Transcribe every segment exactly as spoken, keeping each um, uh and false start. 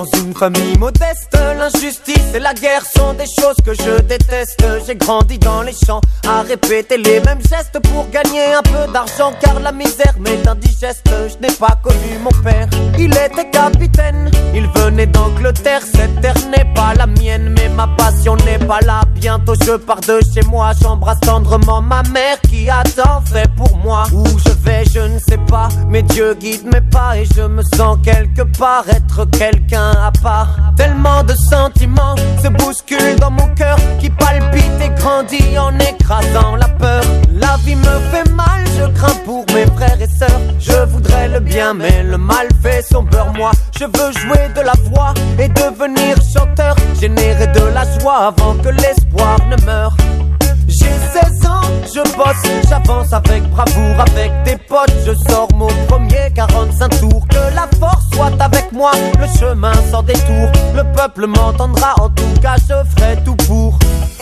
dans une famille modeste. L'injustice et la guerre sont des choses que je déteste. J'ai grandi dans les champs à répéter les mêmes gestes pour gagner un peu d'argent, car la misère m'est indigeste. Je n'ai pas connu mon père, il était capitaine. Il venait d'Angleterre, cette terre n'est pas la mienne, mais ma passion n'est pas là. Bientôt je pars de chez moi, j'embrasse tendrement ma mère qui a tant fait pour moi. Où je vais je ne sais pas, mais Dieu guide mes pas et je me sens quelque part être quelqu'un à part. Tellement de sentiments se bousculent dans mon cœur qui palpite et grandit en écrasant la peur. La vie me fait mal, je crains pour mes frères et sœurs. Je voudrais le bien mais le mal fait son beurre. Moi je veux jouer de la voix et devenir chanteur, générer de la joie avant que l'espoir ne meure. J'ai seize ans, je bosse, j'avance avec bravoure, avec des potes. Je sors mon premier quarante-cinq tours. Que la force soit avec moi, le chemin sans détour. Le peuple m'entendra, en tout cas je ferai tout pour.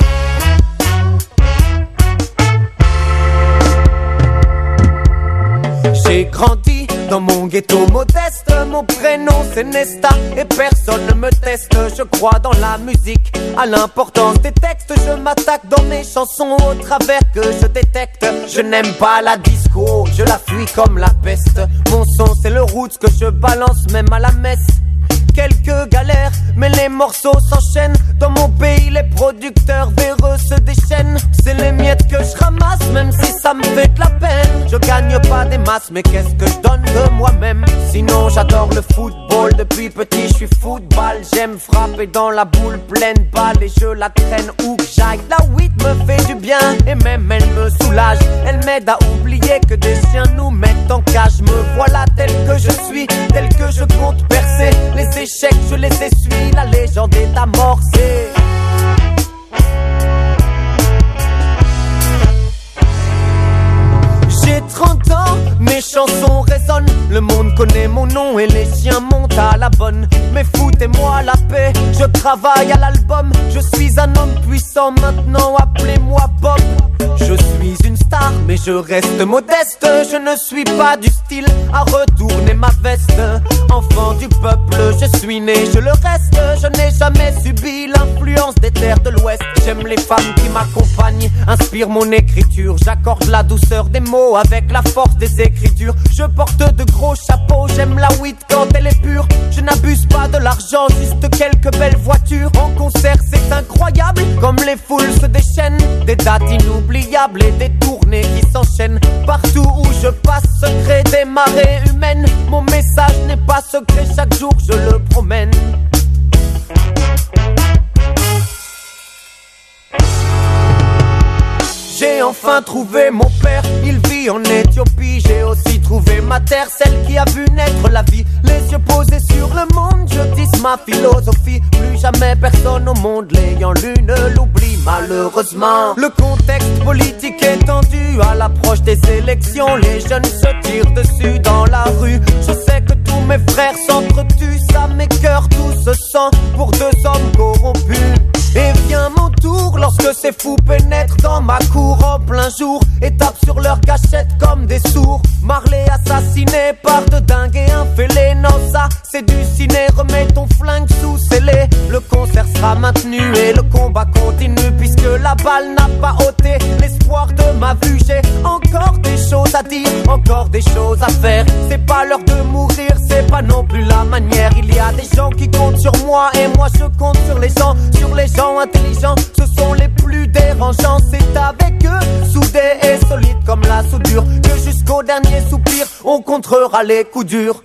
J'ai grandi dans mon ghetto modeste. Mon prénom c'est Nesta et personne ne me teste. Je crois dans la musique, à l'importance des textes. Je m'attaque dans mes chansons au travers que je détecte. Je n'aime pas la disco, je la fuis comme la peste. Mon son c'est le roots que je balance même à la messe. Quelques galères, mais les morceaux s'enchaînent. Dans mon pays, les producteurs véreux se déchaînent. C'est les miettes que je ramasse, même si ça me fait de la peine. Je gagne pas des masses, mais qu'est-ce que je donne de moi-même? Sinon, j'adore le football. Depuis petit, je suis football. J'aime frapper dans la boule pleine balle et je la traîne où que j'aille. La weed me fait du bien et même elle me soulage. Elle m'aide à oublier que des chiens nous mettent en cage. Me voilà tel que je suis, tel que je compte percer. Les échecs, je les essuie, la légende est amorcée. J'ai trente ans, mes chansons résonnent. Le monde connaît mon nom et les chiens montent à la bonne. Mais foutez-moi la paix, je travaille à l'album. Je suis un homme puissant maintenant, appelez-moi Bob. Je suis une star, mais je reste modeste. Je ne suis pas du style à retourner ma veste. Enfant du peuple, je suis né, je le reste. Je n'ai jamais subi l'influence des terres de l'Ouest. J'aime les femmes qui m'accompagnent, inspirent mon écriture. J'accorde la douceur des mots avec la force des écritures. Je porte de gros chapeaux, j'aime la weed quand elle est pure. Je n'abuse pas de l'argent, juste quelques belles voitures. En concert c'est incroyable, comme les foules se déchaînent. Des dates inoubliables et des tournées qui s'enchaînent. Partout où je passe se créent des marées humaines. Mon message n'est pas secret, chaque jour je le promène. J'ai enfin trouvé mon père, il vit en Éthiopie. J'ai aussi trouvé ma terre, celle qui a vu naître la vie. Les yeux posés sur le monde, je dis ma philosophie. Plus jamais personne au monde l'ayant lu ne l'oublie malheureusement. Le contexte politique est tendu à l'approche des élections. Les jeunes se tirent dessus dans la rue. Je sais que tous mes frères s'entretuent, ça m'écœure, tout se sent pour deux hommes corrompus. Et vient mon tour lorsque ces fous pénètrent dans ma cour en plein jour et tapent sur leur cachette comme des sourds. Marley assassiné par de dingues et un fêlé. Non ça c'est du ciné, remets ton flingue sous scellé. Le concert sera maintenu et le combat continue, puisque la balle n'a pas ôté l'espoir de ma vue. J'ai encore des choses à dire, encore des choses à faire. C'est pas l'heure de mourir, c'est pas non plus la manière. Il y a des gens qui comptent sur moi et moi je compte sur les gens, sur les gens intelligents, ce sont les plus dérangeants. C'est avec eux, soudés et solides comme la soudure, que jusqu'au dernier soupir, on contrera les coups durs.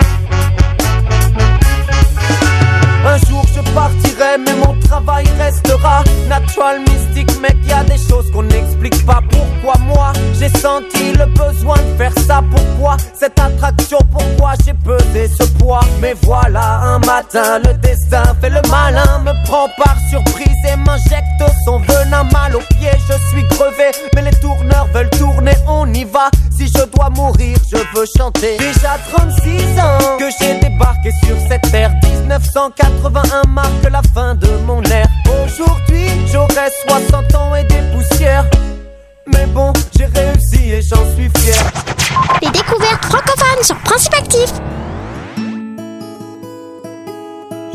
Un jour je partirai, mais mon travail restera natural, mystique, mec, y a des choses qu'on n'explique pas. Pourquoi moi, j'ai senti le besoin de faire ça? Pourquoi cette attraction? Pourquoi j'ai pesé ce poids? Mais voilà, un matin, le destin fait le malin, me prend par surprise et m'injecte son venin. Mal aux pieds, je suis crevé, mais les tourneurs veulent tourner, on y va. Si je dois mourir, je veux chanter. Déjà trente-six ans que j'ai débarqué sur cette terre. Dix-neuf cent quatre-vingt-un marque la fin de mon ère. Aujourd'hui, j'aurai soixante ans et des poussières. Mais bon, j'ai réussi et j'en suis fier. Les découvertes francophones sur Principe Actif.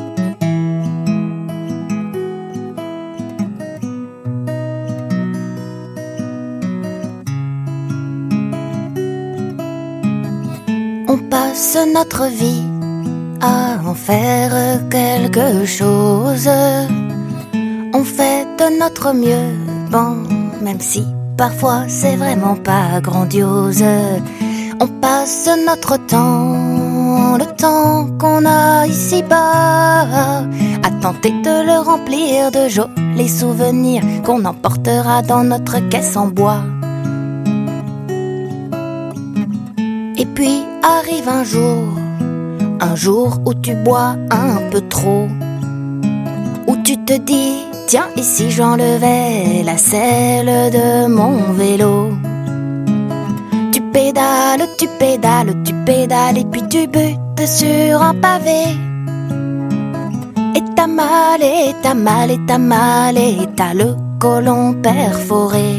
passe notre vie à en faire quelque chose. On fait de notre mieux, bon, même si parfois c'est vraiment pas grandiose. On passe notre temps, le temps qu'on a ici-bas, à tenter de le remplir de jolis souvenirs qu'on emportera dans notre caisse en bois. Et puis arrive un jour, un jour où tu bois un peu trop, où tu te dis, tiens, et si j'enlevais la selle de mon vélo? Tu pédales, tu pédales, tu pédales, et puis tu butes sur un pavé. Et t'as mal, et t'as mal, et t'as mal, et t'as le côlon perforé.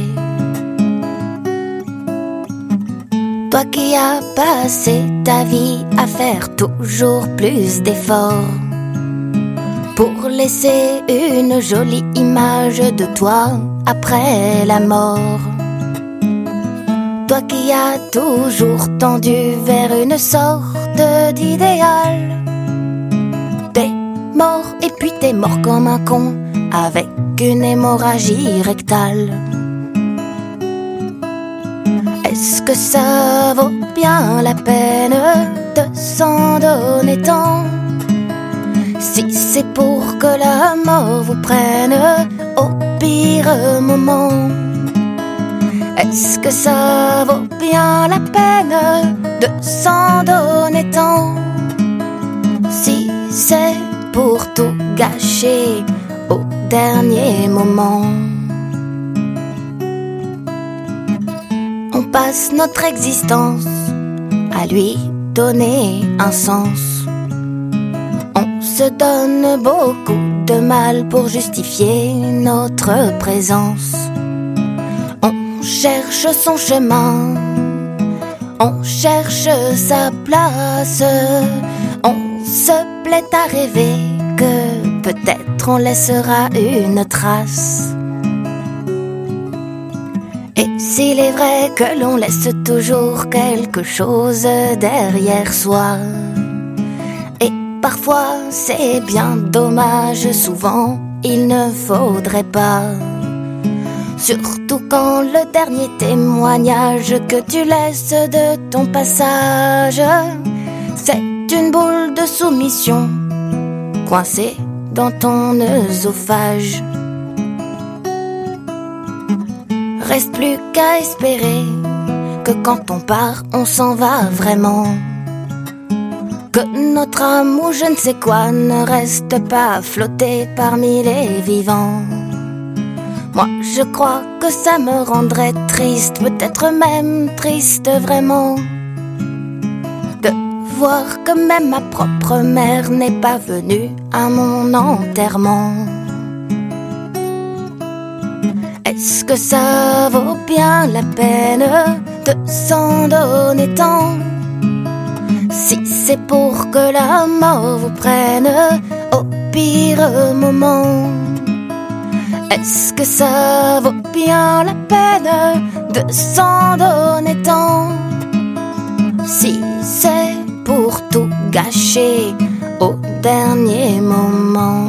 Toi qui as passé ta vie à faire toujours plus d'efforts pour laisser une jolie image de toi après la mort. Toi qui as toujours tendu vers une sorte d'idéal. T'es mort et puis t'es mort comme un con avec une hémorragie rectale. Est-ce que ça vaut bien la peine de s'en donner tant, si c'est pour que la mort vous prenne au pire moment? Est-ce que ça vaut bien la peine de s'en donner tant, si c'est pour tout gâcher au dernier moment? On passe notre existence à lui donner un sens. On se donne beaucoup de mal pour justifier notre présence. On cherche son chemin, on cherche sa place. On se plaît à rêver que peut-être on laissera une trace. Et s'il est vrai que l'on laisse toujours quelque chose derrière soi, et parfois c'est bien dommage, souvent il ne faudrait pas. Surtout quand le dernier témoignage que tu laisses de ton passage, c'est une boule de soumission coincée dans ton œsophage. Reste plus qu'à espérer que quand on part, on s'en va vraiment. Que notre âme ou je ne sais quoi ne reste pas flotter parmi les vivants. Moi je crois que ça me rendrait triste, peut-être même triste vraiment, de voir que même ma propre mère n'est pas venue à mon enterrement. Est-ce que ça vaut bien la peine de s'en donner tant, si c'est pour que la mort vous prenne au pire moment? Est-ce que ça vaut bien la peine de s'en donner tant, si c'est pour tout gâcher au dernier moment?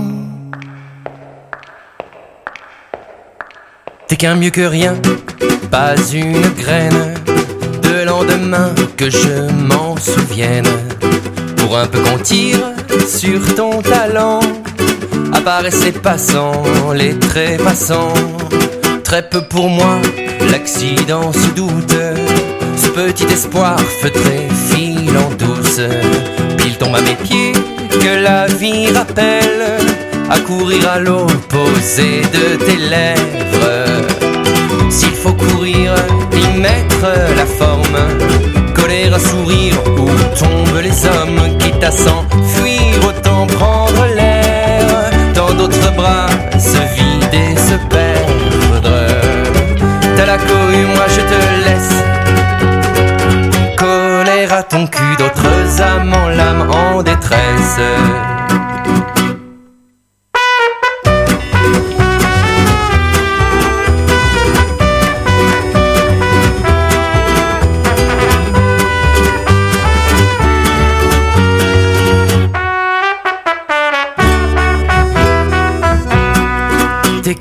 T'es qu'un mieux que rien, pas une graine de lendemain que je m'en souvienne. Pour un peu qu'on tire sur ton talent, apparaissaient passants, les trépassants. Très peu pour moi, l'accident se doute. Ce petit espoir feutré file en douce. Pile tombe à mes pieds, que la vie rappelle, à courir à l'opposé de tes lèvres. S'il faut courir, y mettre la forme, coller un sourire où tombent les hommes, quitte à s'enfuir, autant prendre l'air. Dans d'autres bras, se vider, se perdre. T'as la cohue, moi je te laisse coller à ton cul, d'autres âmes en l'âme en détresse.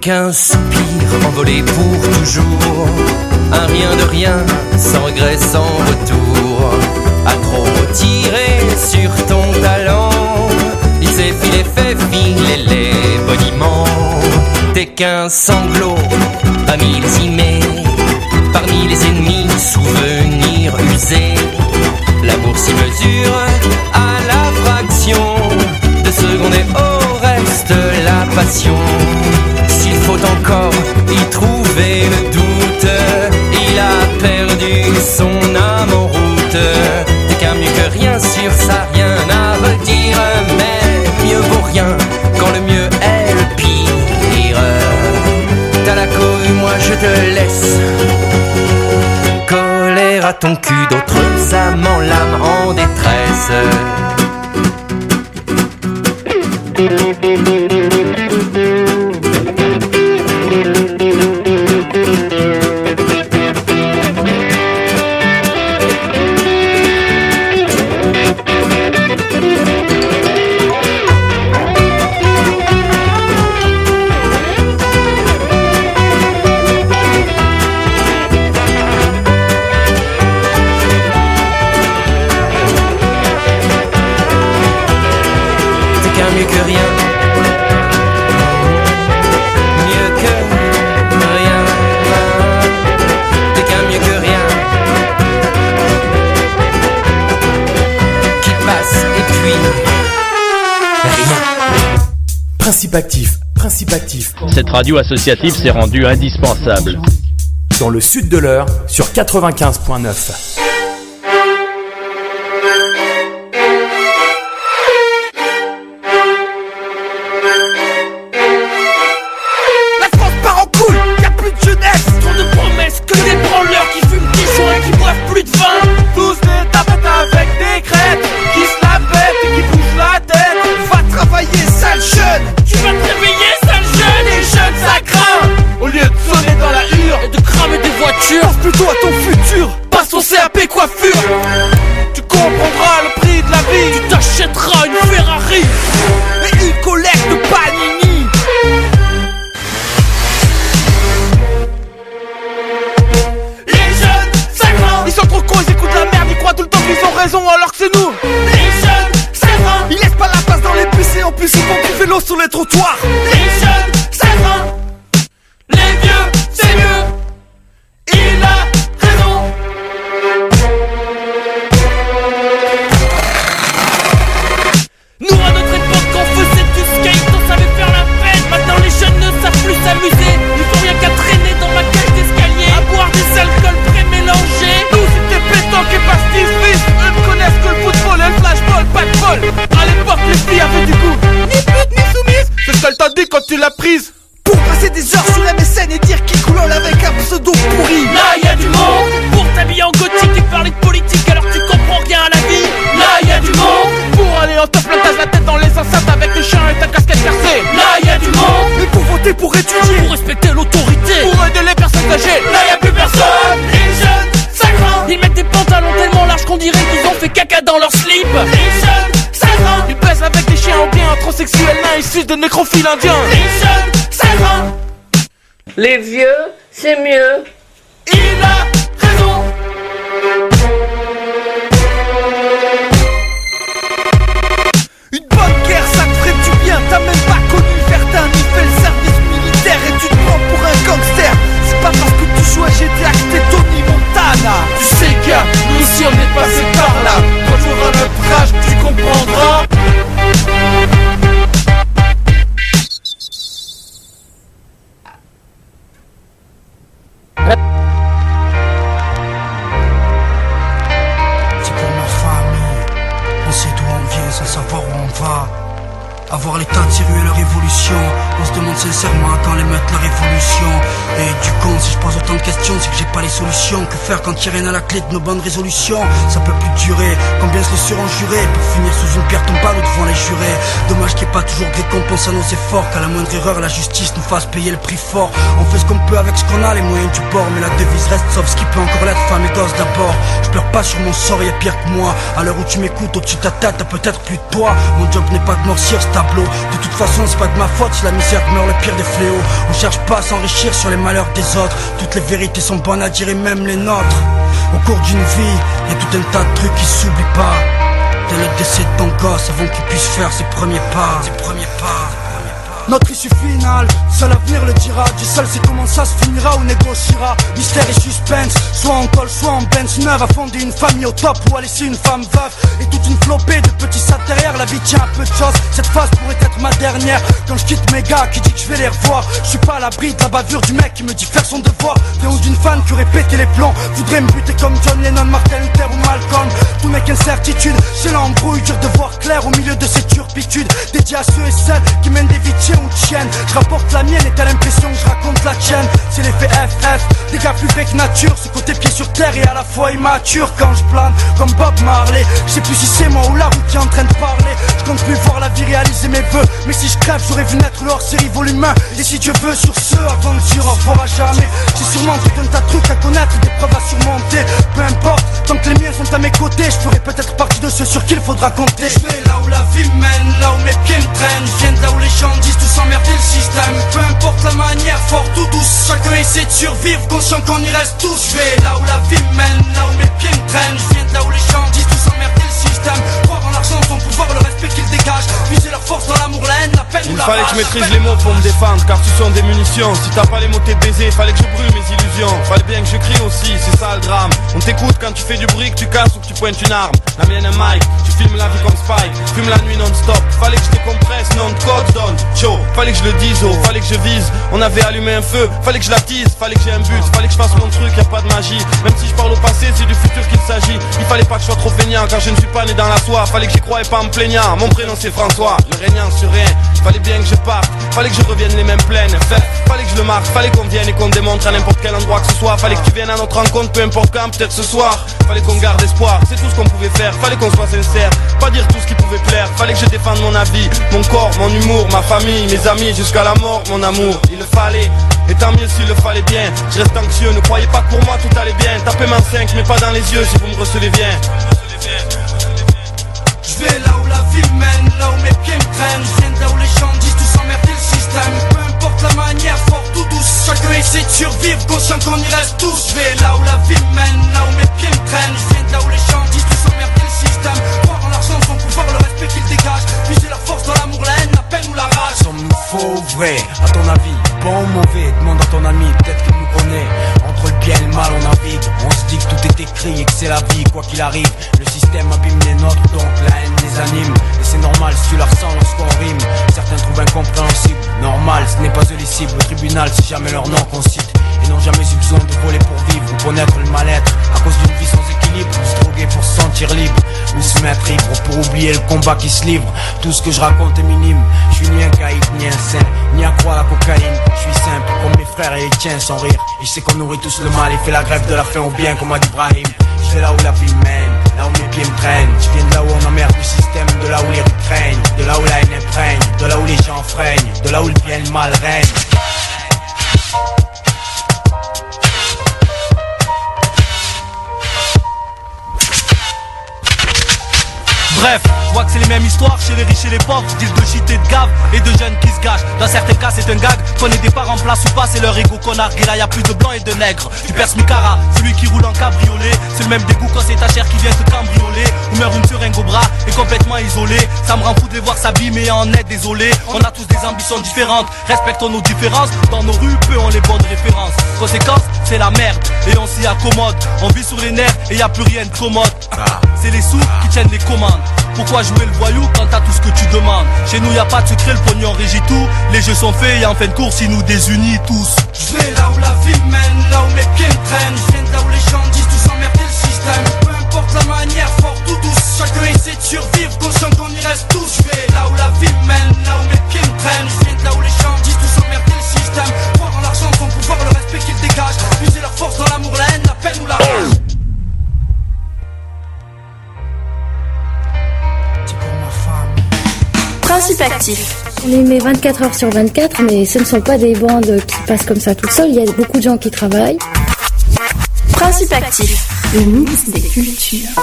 qu'un soupir envolé pour toujours, un rien de rien, sans regret, sans retour. À trop tirer sur ton talent, il s'est filé, fait filer les boniments. T'es qu'un sanglot à millésimer, parmi les ennemis, souvenirs usés. L'amour s'y mesure à la fraction de seconde et au reste la passion. S'il faut encore y trouver le doute, il a perdu son âme en route. T'es qu'un mieux que rien, sur ça rien à redire, mais mieux vaut rien quand le mieux est le pire. T'as la couille, moi je te laisse coller à ton cul d'autres amants, l'âme en détresse. Mieux que rien, mieux que rien, t'es qu'un mieux que rien, qui passe et puis rien. Principe actif, principe actif. Cette radio associative s'est rendue indispensable. Dans le sud de l'Eure, sur quatre-vingt-quinze virgule neuf. Pense plutôt à ton futur, passe ton C A P coiffure. Tu comprendras le prix de la vie, tu t'achèteras une Ferrari et une collecte de Panini. Les jeunes, ça craint. Ils sont trop cons, ils écoutent la merde, ils croient tout le temps qu'ils ont raison alors que c'est nous. Les jeunes, ça craint. Ils laissent pas la place dans les bus et en plus ils font du vélo sur les trottoirs. Les jeunes, ça craint. Les vieux, c'est mieux. Il a raison. Nous à notre époque on faisait du skate, on savait faire la fête. Maintenant les jeunes ne savent plus s'amuser. Ils font rien qu'à traîner dans ma cage d'escalier, à boire des alcools pré-mélangés. Nous c'était pétanque et pastis-fils. Eux ne connaissent que le football et le flashball, pas de bol. À l'époque les filles avaient du goût, ni pute ni soumise. C'est ce qu'elle t'a dit quand tu l'as prise. Pour passer des heures sur M S N et dire qui coulole avec un pseudo pourri. Là y'a du monde. Pour t'habiller en gothique et parler de politique alors que tu comprends rien à la vie. Là y'a du monde. Pour aller en top plantage la tête dans les enceintes avec les chiens et ta casquette percée. Là y'a du monde. Mais pour voter, pour étudier, pour respecter l'autorité, pour aider les personnes âgées. Là y'a plus personne. Les jeunes, ça craint. Ils mettent des pantalons tellement larges qu'on dirait qu'ils ont fait caca dans leur slip. Les jeunes, ça craint. Ils baissent avec des chiens anglais, un transsexuel nain issu de nécrophiles indiens. Les jeunes, ça craint. Les vieux, c'est mieux. Il a raison. Une bonne guerre, ça te ferait du bien. T'as même pas connu Verdun ni fait le service militaire et tu te prends pour un gangster. C'est pas parce que tu joues à G T A que t'es Tony Montana. Tu sais gars, nous aussi on est passé par là. Quand tu auras notre âge, tu comprendras. C'est pour ma famille. On sait d'où on vient sans savoir où on va. Avoir l'état de tirer la révolution. On se demande sincèrement quand les mettre la révolution. Et du con, si je pose autant de questions, c'est que j'ai pas les solutions. Que faire quand il y a rien à la clé de nos bonnes résolutions? Ça peut plus durer, combien se le seront jurés pour finir sous une pierre tombale ou devant les jurés. Dommage qu'il n'y ait pas toujours de récompense à nos efforts. Qu'à la moindre erreur, la justice nous fasse payer le prix fort. On fait ce qu'on peut avec ce qu'on a, les moyens du bord. Mais la devise reste sauf ce qui peut encore l'être, femme et gosse d'abord. Je pleure pas sur mon sort, y'a pire que moi. À l'heure où tu m'écoutes, au-dessus de ta tête, t'as peut-être plus de toi. Mon job n'est pas de morcir, c'est tableau. De toute façon c'est pas de ma faute si la misère meurt le pire des fléaux. On cherche pas à s'enrichir sur les malheurs des autres. Toutes les vérités sont bonnes à dire et même les nôtres. Au cours d'une vie, y a tout un tas de trucs qui s'oublient pas. Dès le décès de ton gosse avant qu'il puisse faire ses premiers pas. Ses premiers pas. Notre issue finale, seul l'avenir le dira. Dieu seul sait comment ça se finira ou négociera. Mystère et suspense, soit en col, soit en Benz neuve. À fonder une famille au top ou à laisser une femme veuve. Et toute une flopée de petits sacs derrière. La vie tient un peu de choses, cette phase pourrait être ma dernière. Quand je quitte mes gars qui dit que je vais les revoir, je suis pas à l'abri de la bavure du mec qui me dit faire son devoir. Ou d'une fan qui aurait pété les plombs, voudrait me buter comme John Lennon, Martin Luther ou Malcolm. Tout n'est qu'incertitude, c'est l'embrouille, dur de voir clair au milieu de ces turpitudes. Dédié à ceux et celles qui mènent des vies tiens ou tiennes. Je rapporte la mienne et t'as l'impression que je raconte la tienne. C'est l'effet F F, des gars plus vrai que nature. Ce côté pied sur terre et à la fois immature. Quand je plane comme Bob Marley, je sais plus si c'est moi ou la route qui est en train de parler. Je compte plus voir la vie réaliser mes vœux, mais si je crève j'aurais vu naître le hors-série volume un. Et si Dieu veut sur ce, avant de dire au revoir à jamais, j'ai sûrement tout un tas de trucs à connaître, des preuves à surmonter. Peu importe, tant que les miens sont à mes côtés, je ferai peut-être partie de ceux sur qui il faudra compter. Je vais là où la vie mène, là où mes pieds me traînent. Je viens de là où les gens disent tous emmerder le système. Peu importe la manière, fort ou douce, chacun essaie de survivre, conscient qu'on y reste tous. Je vais là où la vie mène, là où mes pieds me traînent. Je viens de là où les gens disent tous emmerder le système. Croire en l'argent, son pouvoir, le respect qu'ils dégagent. Puiser leur force dans l'amour, la haine, la peine ou la rage. Il fallait que je maîtrise les mots pour me défendre, car tu sont des munitions. Si t'as pas les mots t'es baisé, fallait que je brûle mes illusions. Fallait bien que je crie aussi, c'est ça le drame. On t'écoute quand tu fais du bruit, que tu casses ou que tu pointes une arme. La mienne un mic, tu filmes la vie comme Spike. Fume la nuit non-stop, fallait que je décompresse, non de code donne chaud. Fallait que je le dise, oh, fallait que je vise. On avait allumé un feu, fallait que je l'attise. Fallait que j'ai un but, fallait que je fasse mon truc, y a pas de magie. Même si je parle au passé, c'est du futur qu'il s'agit. Il fallait pas que je sois trop feignant, car je ne suis pas né dans la soie. Fallait que j'y croie et pas en me plaignant. Mon prénom c'est François, le régnant sur rien. Fallait bien que je parte, fallait que je revienne les mêmes pleines. Fait, fallait que je le marque, fallait qu'on vienne et qu'on démontre à n'importe quel endroit que ce soit. Fallait que tu viennes à notre rencontre, peu importe quand, peut-être ce soir. Fallait qu'on garde espoir, c'est tout ce qu'on pouvait faire. Fallait qu'on soit sincère, pas dire tout ce qui pouvait plaire. Fallait que je défende mon avis, mon corps, mon humour, ma famille, mes amis, jusqu'à la mort, mon amour. Il le fallait, et tant mieux s'il le fallait bien. Je reste anxieux, ne croyez pas que pour moi tout allait bien. Tapez ma cinq, mais pas dans les yeux si vous me recevez bien. Je vais là où la vie mène, là où mes pieds me traînent. Je viens de là où les gens disent tous emmerder le système. Peu importe la manière, forte ou douce, chacun essaie de survivre, conscient qu'on y reste tous. Je vais là où la vie mène, là où mes pieds me traînent. Je viens de là où les gens disent tous emmerder le système. Croire en l'argent, son pouvoir, le respect qu'ils dégagent. Puiser leur force dans l'amour, la haine, la peine ou la rage. Sommes-nous faux ou vrai, à ton avis? Bon ou mauvais, demande à ton ami, peut-être qu'il nous connaît. Entre le bien et le mal on navigue. On se dit que tout est écrit et que c'est la vie, quoi qu'il arrive. Le système abîme les nôtres, donc la haine les anime. Et c'est normal si tu la ressens lorsqu'on rime. Certains trouvent incompréhensible, normal, ce n'est pas eux les cibles. Au tribunal, c'est jamais leur nom qu'on cite. Et n'ont jamais eu besoin de voler pour vivre ou connaître le mal-être. À cause d'une vie sans équilibre, ou se droguer pour se sentir libre, ou se mettre ivre pour oublier le combat qui se livre. Tout ce que je raconte est minime. Je suis ni un caïd, ni un saint, ni à croire à la cocaïne. Je suis simple, comme mes frères et les tiens, sans rire. Et je sais qu'on nourrit tous le mal et fait la grève de la faim au bien, comme a dit Brahim. Je vais là où la vie mène, là où mes pieds me traînent. Je viens de là où on emmerde le système, de là où les rues craignent, de là où la haine imprègne, de là où les gens freinent, de là où le bien et le mal règne. Bref, je vois que c'est les mêmes histoires chez les riches et les pauvres. Disent de shit et de gave et de jeunes qui se gâchent. Dans certains cas c'est un gag, qu'on ait des parents en place ou pas, c'est leur ego qu'on argue. Là y'a plus de blancs et de nègres. Tu perces Micara, celui qui roule en cabriolet. C'est le même dégoût quand c'est ta chair qui vient te cambrioler. Ou meurt une seringue au bras et complètement isolé. Ça me rend fou de les voir s'abîmer en est désolé. On a tous des ambitions différentes, respectons nos différences. Dans nos rues, peu ont les bonnes références. Conséquence, c'est la merde et on s'y accommode. On vit sur les nerfs et y a plus rien de commode. C'est les sous qui tiennent les commandes. Pourquoi jouer le voyou quand t'as tout ce que tu demandes? Chez nous y a pas de secret, le pognon régit tout. Les jeux sont faits et en fin de course ils nous désunissent tous. Je vais là où la vie mène, là où mes pieds me traînent. Je viens de là où les gens disent tous emmerder le système. Peu importe la manière, forte ou douce, chacun essaie de survivre, conscient qu'on y reste tous. Je vais là où la vie mène, là où mes pieds me traînent. Je viens de là où les gens disent tous emmerder le système. Croire en l'argent, son pouvoir, le respect qu'ils dégagent. Puiser leur force dans l'amour, la haine, la peine ou la rage. Principe actif. On les met vingt-quatre heures sur vingt-quatre, mais ce ne sont pas des bandes qui passent comme ça toutes seules. Il y a beaucoup de gens qui travaillent. Principe actif. Le mix des cultures.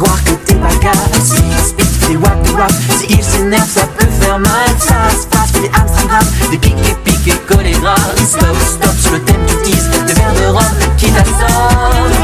croire que t'es bagarre. Si il speak, c'est wap wap. Si il s'énerve, ça peut faire mal. Ça se passe, fait des Amsterdam, des piques et piques et collés gras. Stop, stop sur le thème du tease, des verres de rhum qui t'assortent.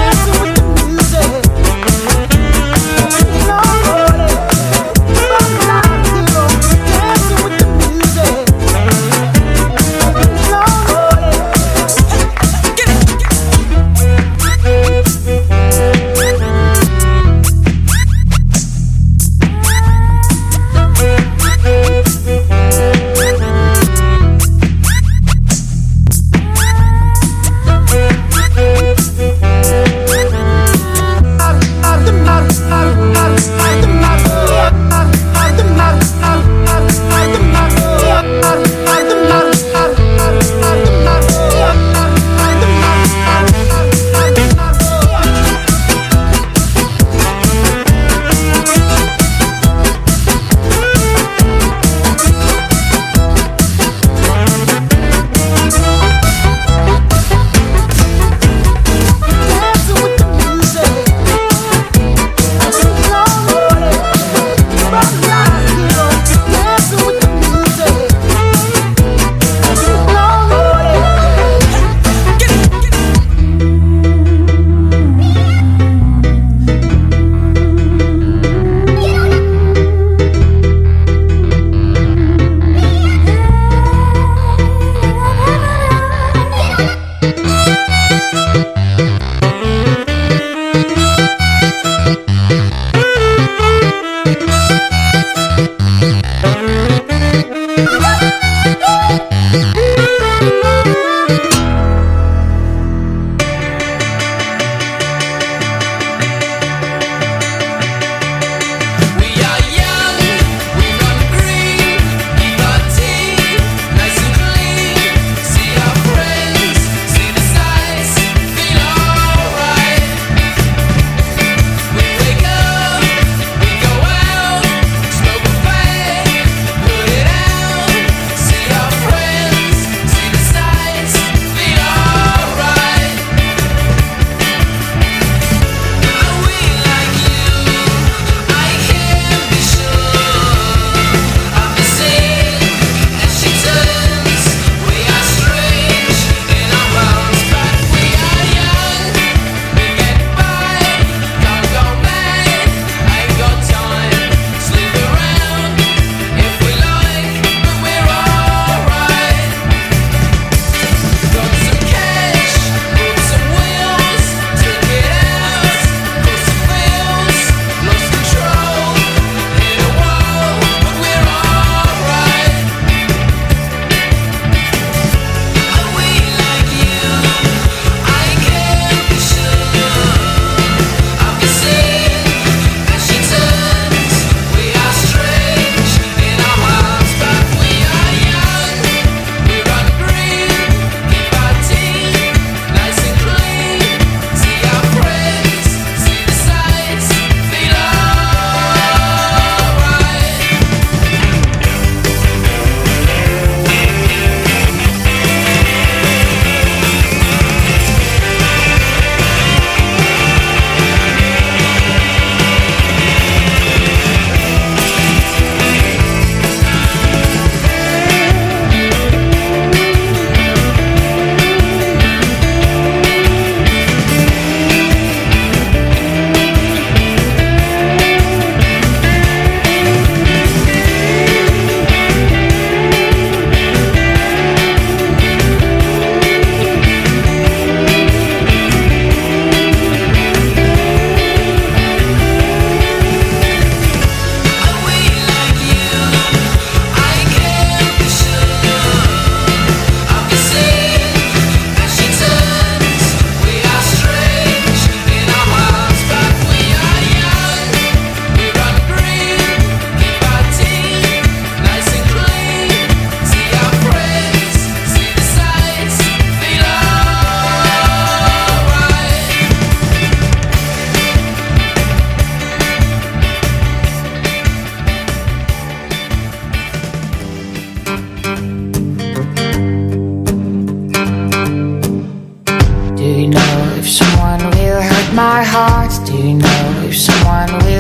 my heart. Do you know if someone will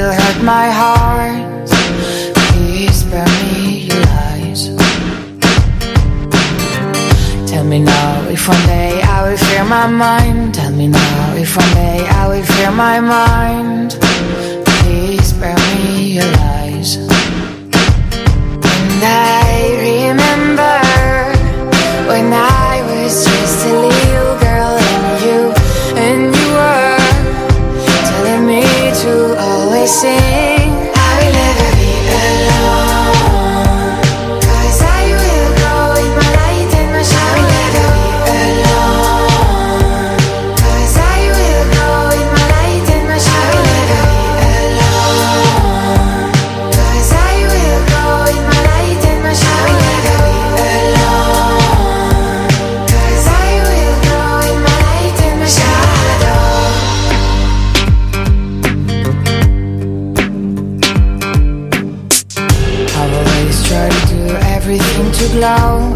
one day I will free my mind. Tell me now if one day I will free my mind. Please spare me your lies. And I remember when I was just a little girl and you, and you were telling me to always sing. I will never be alone, 'cause I will go with my light and my shine. I will never be alone, 'cause I will go with my light and my shine. I will never be alone, 'cause I will go with my light and my shine. I will never be alone, 'cause I will go with my light and my shadow. I've always tried to do everything to glow.